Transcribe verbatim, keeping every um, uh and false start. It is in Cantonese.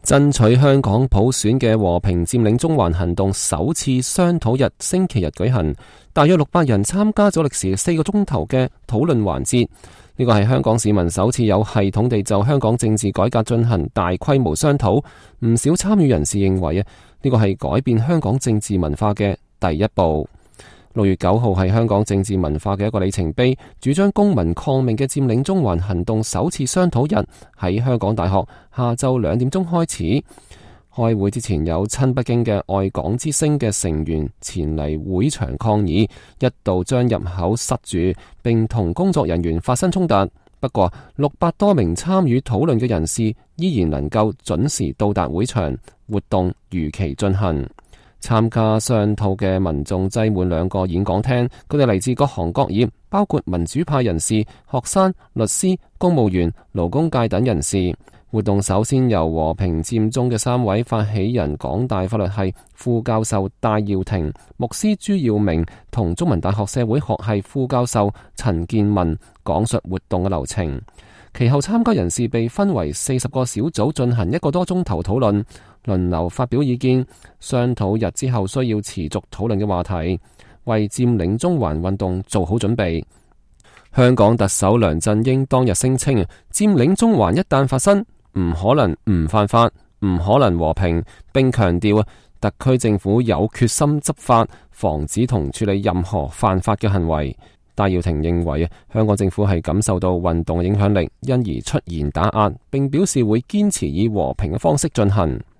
爭取香港普選嘅和平佔領中環行動首次商討日星期日舉行，大約六百人參加咗歷時四個鐘頭嘅討論環節。呢個係香港市民首次有系統地就香港政治改革進行大規模商討。唔少參與人士認為啊，呢個係改變香港政治文化嘅第一步。六月九號係香港政治文化嘅一個里程碑，主張公民抗命嘅佔領中環行動首次商討日喺香港大學下晝兩點鐘開始。開會之前有親北京嘅愛港之聲嘅成員前嚟會場抗議，一度將入口塞住，並同工作人員發生衝突。不過六百多名參與討論嘅人士依然能夠準時到達會場，活動如期進行。參加商討嘅民眾擠滿兩個演講廳，佢哋嚟自各行各業，包括民主派人士、學生、律師、公務員、勞工界等人士。活動首先由和平佔中嘅三位發起人港大法律系副教授戴耀廷、牧師朱耀明同中文大學社會學系副教授陳健民講述活動嘅流程。其後參加人士被分為四十個小組進行一個多鐘頭討論，輪流發表意見。商討日之後需要持續討論嘅話題，為佔領中環運動做好準備。香港特首梁振英當日聲稱，佔領中環一旦發生，唔可能唔犯法，唔可能和平，並強調特區政府有決心執法，防止同處理任何犯法嘅行為。戴耀廷認為香港政府係感受到運動嘅影響力，因而出言打壓，並表示會堅持以和平嘅方式進行。